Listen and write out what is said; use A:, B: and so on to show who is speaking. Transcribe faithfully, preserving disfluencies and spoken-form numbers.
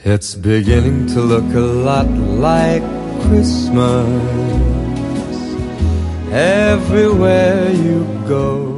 A: It's beginning to look a lot like Christmas everywhere you go.